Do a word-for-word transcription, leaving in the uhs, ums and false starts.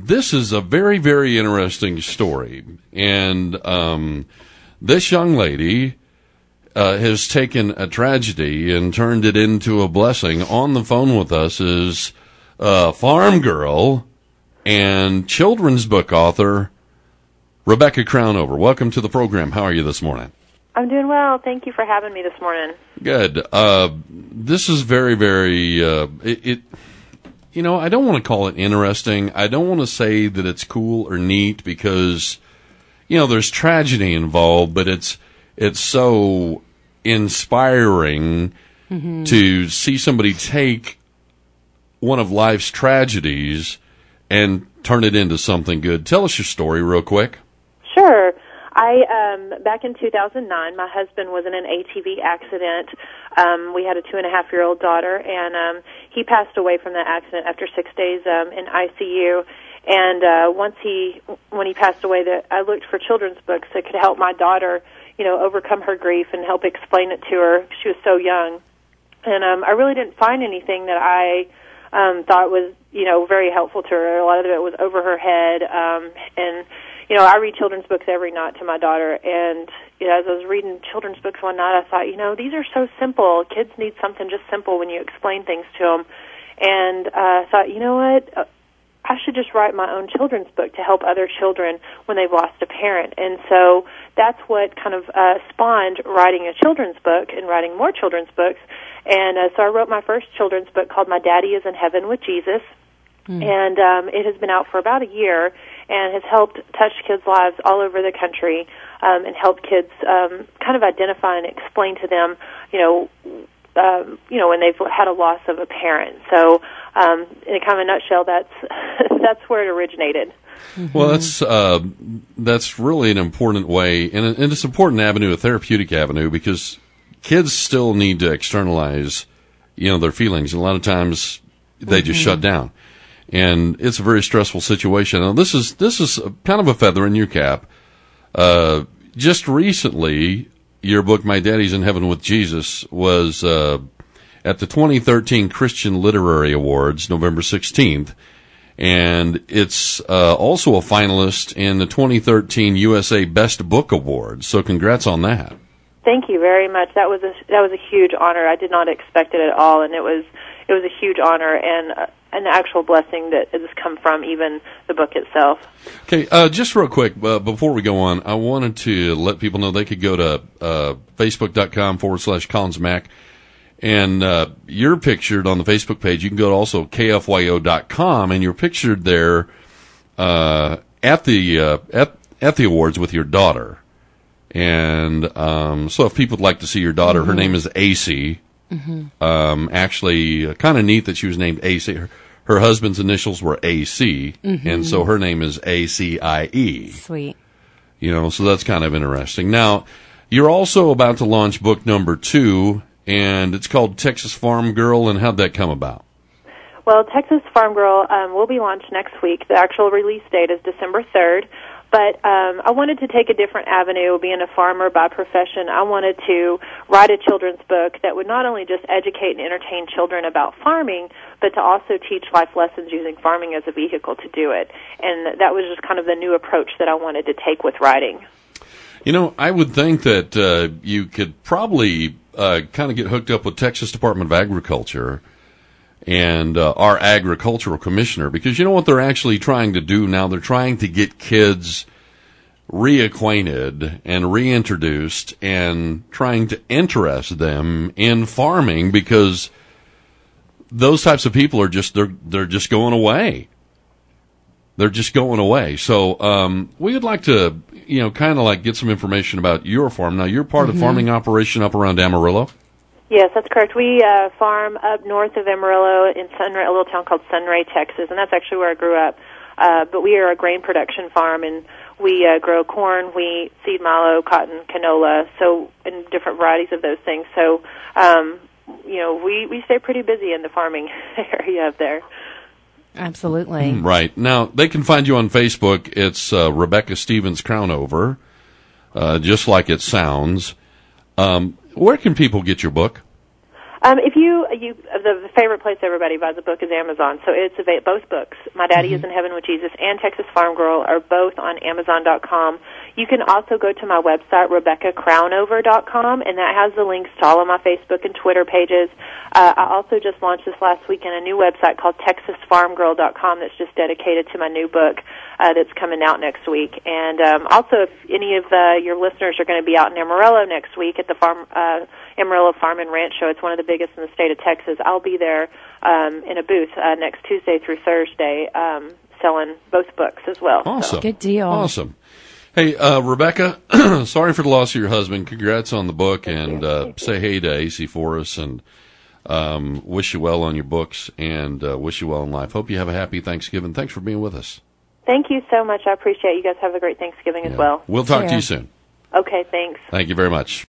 this is a very, very interesting story. And um, this young lady uh, has taken a tragedy and turned it into a blessing. On the phone with us is uh, farm girl and children's book author Rebecca Crownover. Welcome to the program. How are you this morning? I'm doing well. Thank you for having me this morning. Good. Uh, this is very, very, uh, it, it, you know, I don't want to call it interesting. I don't want to say that it's cool or neat because, you know, there's tragedy involved, but it's, it's so inspiring mm-hmm. to see somebody take one of life's tragedies and turn it into something good. Tell us your story real quick. Sure. I, um, back in two thousand nine, my husband was in an A T V accident. Um, we had a two and a half year old daughter, and um, he passed away from that accident after six days um, in I C U. And uh, once he, when he passed away, that I looked for children's books that could help my daughter, you know, overcome her grief and help explain it to her. She was so young, and um, I really didn't find anything that I um, thought was, you know, very helpful to her. A lot of it was over her head, um, and you know, I read children's books every night to my daughter, and you know, as I was reading children's books one night, I thought, you know, these are so simple. Kids need something just simple when you explain things to them. And uh, I thought, you know what, uh, I should just write my own children's book to help other children when they've lost a parent. And so that's what kind of uh, spawned writing a children's book and writing more children's books. And uh, so I wrote my first children's book called My Daddy is in Heaven with Jesus. Mm. And um, it has been out for about a year and has helped touch kids' lives all over the country um, and help kids um, kind of identify and explain to them, you know, um, you know, when they've had a loss of a parent. So, um, in kind of a nutshell, that's that's where it originated. Mm-hmm. Well, that's uh, that's really an important way, and, and it's an important avenue, a therapeutic avenue, because kids still need to externalize, you know, their feelings, and a lot of times they mm-hmm. just shut down. And it's a very stressful situation. Now, this is this is kind of a feather in your cap. Uh, just recently, your book, My Daddy's in Heaven with Jesus, was uh, at the twenty thirteen Christian Literary Awards, November sixteenth. And it's uh, also a finalist in the twenty thirteen U S A Best Book Awards. So congrats on that. Thank you very much. That was a, that was a huge honor. I did not expect it at all, and it was it was a huge honor and uh, an actual blessing that has come from even the book itself. Okay, uh, just real quick, uh, before we go on, I wanted to let people know they could go to uh, facebook.com forward slash Collins Mack, and uh, you're pictured on the Facebook page. You can go to also K F Y O dot com, and you're pictured there uh, at the uh, at, at the awards with your daughter. And um, so if people would like to see your daughter, mm-hmm. her name is A C. Mm-hmm. Um, actually, uh, kind of neat that she was named A C. Her, her husband's initials were A C, mm-hmm. and so her name is A C I E. Sweet. You know, so that's kind of interesting. Now, you're also about to launch book number two, and it's called Texas Farm Girl, and how'd that come about? Well, Texas Farm Girl um, will be launched next week. The actual release date is December third. But um, I wanted to take a different avenue, being a farmer by profession. I wanted to write a children's book that would not only just educate and entertain children about farming, but to also teach life lessons using farming as a vehicle to do it. And that was just kind of the new approach that I wanted to take with writing. You know, I would think that uh, you could probably uh, kind of get hooked up with Texas Department of Agriculture and uh, our agricultural commissioner, because you know what they're actually trying to do now? They're trying to get kids reacquainted and reintroduced and trying to interest them in farming, because those types of people are just, they're, they're just going away. They're just going away. So um, we would like to, you know, kind of like get some information about your farm. Now, you're part mm-hmm. of farming operation up around Amarillo? Yes, that's correct. We uh, farm up north of Amarillo in Sunray, a little town called Sunray, Texas, and that's actually where I grew up. Uh, but we are a grain production farm, and we uh, grow corn, wheat, seed milo, cotton, canola, so and different varieties of those things. So, um, you know, we, we stay pretty busy in the farming area up there. Absolutely. Right. Now, they can find you on Facebook. It's uh, Rebecca Stevens Crownover, uh, just like it sounds. Um, where can people get your book? Um, if you, you, the favorite place everybody buys a book is Amazon, so it's available. Both books, My Daddy mm-hmm. is in Heaven with Jesus and Texas Farm Girl, are both on Amazon dot com. You can also go to my website, Rebecca Crownover dot com, and that has the links to all of my Facebook and Twitter pages. Uh, I also just launched this last weekend a new website called Texas Farm Girl dot com that's just dedicated to my new book uh, that's coming out next week. And um, also, if any of uh, your listeners are going to be out in Amarillo next week at the farm. Uh, Amarillo Farm and Ranch Show. It's one of the biggest in the state of Texas. I'll be there um, in a booth uh, next Tuesday through Thursday um, selling both books as well. Awesome. So. Good deal. Awesome. Hey, uh, Rebecca, sorry for the loss of your husband. Congrats on the book, Thank and uh, say hey to A C for us, and um, wish you well on your books, and uh, wish you well in life. Hope you have a happy Thanksgiving. Thanks for being with us. Thank you so much. I appreciate it. You guys have a great Thanksgiving yeah. as well. We'll talk yeah. to you soon. Okay, thanks. Thank you very much.